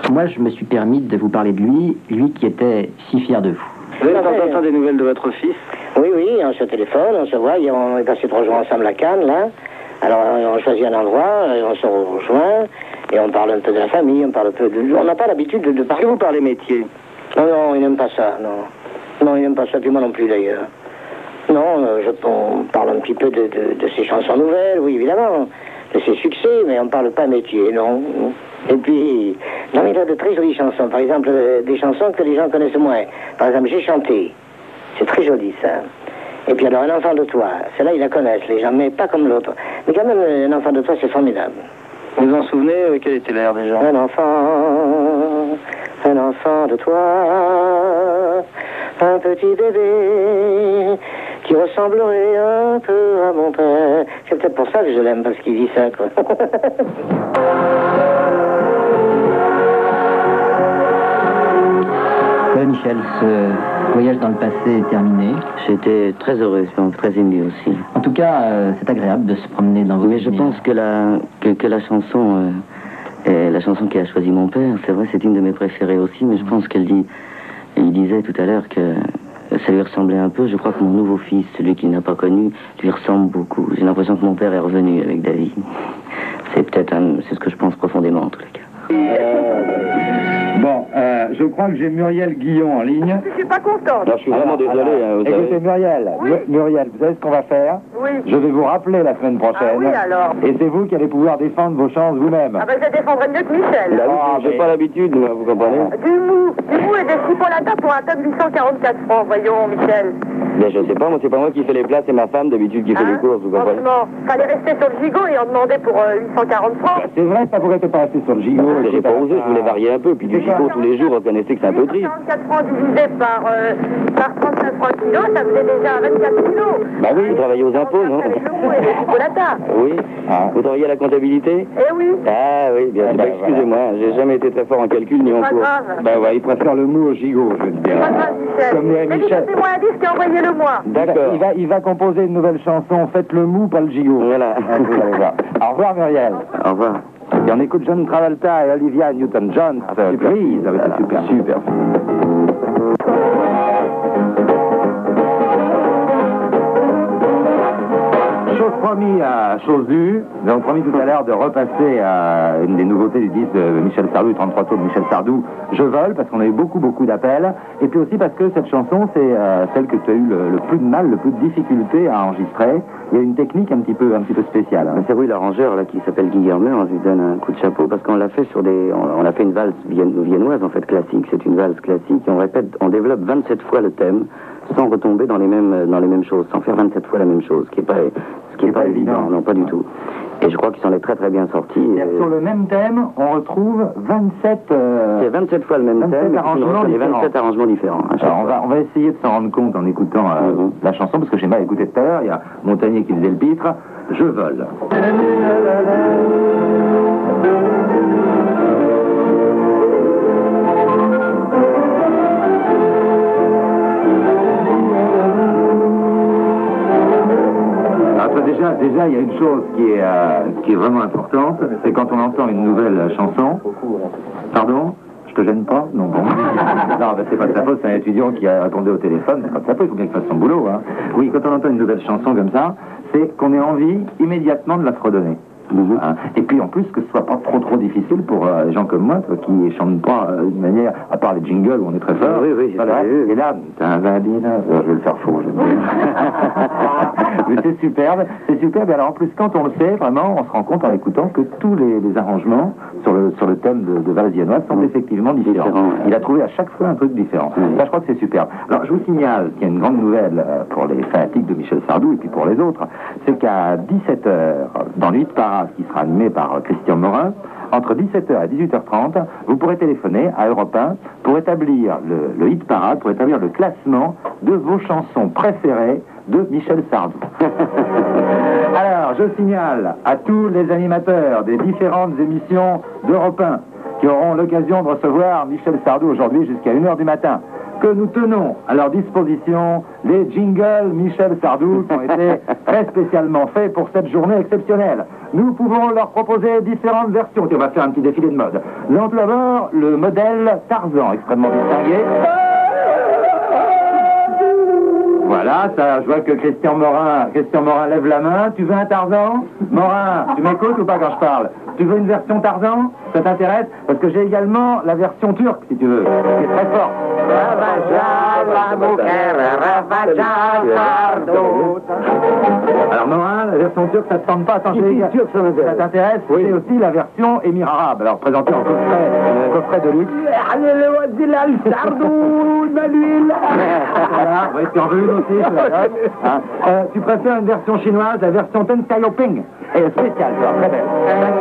Moi, je me suis permis de vous parler de lui qui était si fier de vous. Vous avez de temps en temps des nouvelles de votre fils? Oui, on se téléphone, on se voit, on est passé 3 jours ensemble à Cannes, là. Alors, on choisit un endroit, on se rejoint, et on parle un peu de la famille, on parle un peu de... On n'a pas l'habitude de parler... Est-ce que vous parlez métier? Non, il n'aime pas ça, non. Non, il n'aime pas ça, puis moi non plus, d'ailleurs. Non, on parle un petit peu de ses chansons nouvelles, oui, évidemment, de ses succès, mais on ne parle pas métier, non. Et puis, non, il a de très jolies chansons, par exemple, des chansons que les gens connaissent moins. Par exemple, J'ai chanté, c'est très joli, ça. Et puis alors, Un enfant de toi, celle-là, ils la connaissent, les gens, mais pas comme l'autre. Mais quand même, Un enfant de toi, c'est formidable. Vous vous en souvenez? Quel était l'air déjà? Un enfant de toi, un petit bébé qui ressemblerait un peu à mon père. C'est peut-être pour ça que je l'aime, parce qu'il dit ça, quoi. Michel, ce voyage dans le passé est terminé. J'étais très heureux, très ému aussi. En tout cas, c'est agréable de se promener dans vos Mais je pense que la chanson qui a choisi mon père, c'est vrai, c'est une de mes préférées aussi, mais je pense il disait tout à l'heure que ça lui ressemblait un peu. Je crois que mon nouveau fils, celui qu'il n'a pas connu, lui ressemble beaucoup. J'ai l'impression que mon père est revenu avec David. C'est ce que je pense profondément en tous les cas. Bon, je crois que j'ai Muriel Guillon en ligne. Je suis pas contente. Alors, je suis vraiment désolé. Écoutez, Muriel, Oui. Muriel, vous savez ce qu'on va faire? Oui. Je vais vous rappeler la semaine prochaine. Ah oui, alors. Et c'est vous qui allez pouvoir défendre vos chances vous-même. Ah ben, je défendrai mieux que Michel. J'ai pas l'habitude, moi, vous comprenez? Du mou et des chipolatas pour un tonne 844 francs, voyons, Michel. Mais je sais pas, moi, c'est pas moi qui fais les plats, c'est ma femme d'habitude qui fait les courses, vous comprenez? Franchement, fallait rester sur le gigot et en demander pour 840 francs. C'est vrai, ça pourrait pas rester sur le gigot. J'ai pas osé, je voulais varier un peu, puis du gigot tous les jours, reconnaissez que c'est un peu triste. 844 francs divisé par 35 francs le kilo, ça faisait déjà 24 kilos. Bah oui, vous travaillez aux impôts, non? Le mou et les chipolatas. Oui. Vous travaillez à la comptabilité? Eh oui. Ah oui, bien sûr. Excusez-moi, j'ai jamais été très fort en calcul ni en Pas cours. grave. Ben ouais, il préfère le mou au gigot, je veux dire. Pas grave, Michel. Comme dirait Mais Michel. c'est moi un disque et envoyez-le moi. D'accord. Il va composer une nouvelle chanson, faites le mou, pas le gigot. Voilà. Vous allez voir. Au revoir, Muriel. Au revoir. Et on écoute John Travolta et Olivia Newton-John. Surprise, avec super. Chose promis à chose due, nous avons promis tout à l'heure de repasser à une des nouveautés du disque de Michel Sardou, 33 tours de Michel Sardou, Je vole, parce qu'on a eu beaucoup d'appels, et puis aussi parce que cette chanson, c'est celle que tu as eu le plus de mal, le plus de difficulté à enregistrer. Il y a une technique un petit peu spéciale. Hein. C'est oui, l'arrangeur là qui s'appelle Guy Germer, on lui donne un coup de chapeau parce qu'on l'a fait on a fait une valse viennoise en fait classique. C'est une valse classique et on développe 27 fois le thème sans retomber dans les mêmes choses, sans faire 27 fois la même chose, ce qui est pas évident, non pas du tout. Et je crois qu'ils s'en est très bien sortis. Sur le même thème, on retrouve 27... C'est 27 fois le même thème, et 27 arrangements différents. Alors on va essayer de s'en rendre compte en écoutant la chanson, parce que j'ai mal écouté tout à l'heure. Il y a Montagnier qui faisait le titre, Je vole. Déjà, il y a une chose qui est vraiment importante, c'est quand on entend une nouvelle chanson. Pardon? Je te gêne pas? Non, bon. Non, ben, c'est pas de sa faute, c'est un étudiant qui a répondu au téléphone, c'est pas de sa faute, il faut bien qu'il fasse son boulot. Hein. Oui, quand on entend une nouvelle chanson comme ça, c'est qu'on ait envie immédiatement de la fredonner. Hein. Et puis en plus que ce soit pas trop difficile pour des gens comme moi qui chantent pas d'une manière, à part les jingles où on est très fort. Oui, voilà. Et là, je vais le faire faux. Mais c'est superbe. Et alors en plus quand on le sait, vraiment, on se rend compte en écoutant que tous les arrangements sur le thème de Valse viennoise sont effectivement différents. Il a trouvé à chaque fois un truc différent. Ça, je crois que c'est superbe. Alors je vous signale qu'il y a une grande nouvelle pour les fanatiques de Michel Sardou et puis pour les autres, c'est qu'à 17h, dans le hit parade qui sera animé par Christian Morin, entre 17h et 18h30, vous pourrez téléphoner à Europe 1 pour établir le hit parade, pour établir le classement de vos chansons préférées de Michel Sardou. Alors, je signale à tous les animateurs des différentes émissions d'Europe 1 qui auront l'occasion de recevoir Michel Sardou aujourd'hui jusqu'à 1h du matin. que nous tenons à leur disposition les jingles Michel Sardou qui ont été très spécialement faits pour cette journée exceptionnelle. Nous pouvons leur proposer différentes versions. On va faire un petit défilé de mode. Nous avons tout d'abord le modèle Tarzan, extrêmement distingué. Voilà, ça, je vois que Christian Morin lève la main. Tu veux un Tarzan? Morin, tu m'écoutes ou pas quand je parle? Tu veux une version Tarzan? Ça t'intéresse? Parce que j'ai également la version turque, si tu veux, qui est très forte. Alors Morin, la version turque, ça ne te tente pas tant ça t'intéresse? Oui. C'est aussi la version émir arabe, alors présentée en coffret de luxe. Voilà, oui, tu en veux une aussi, je la note. Hein. Tu préfères une version chinoise, la version Ten Xiaoping. Elle est spéciale, très belle.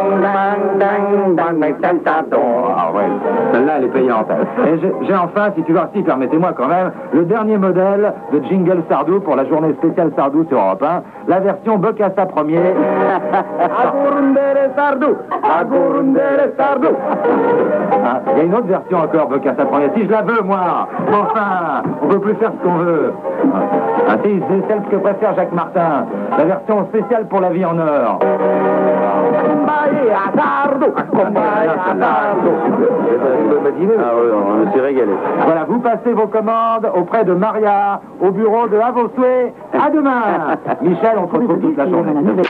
Ah ouais, celle-là, elle est payante. Et j'ai enfin, si tu veux, si permettez-moi quand même, le dernier modèle de Jingle Sardou pour la journée spéciale Sardou sur Europe 1, la version Bokassa Premier. Agurundere Sardou, Agurundere Sardou. Il y a une autre version encore, Bokassa Premier, si je la veux, moi. Enfin, on peut plus faire ce qu'on veut. C'est celle que préfère Jacques Martin, la version spéciale pour la vie en or. Ah oui, on s'est régalé. Voilà, vous passez vos commandes auprès de Maria, au bureau de À vos souhaits. À demain. Michel, on se retrouve toute la journée.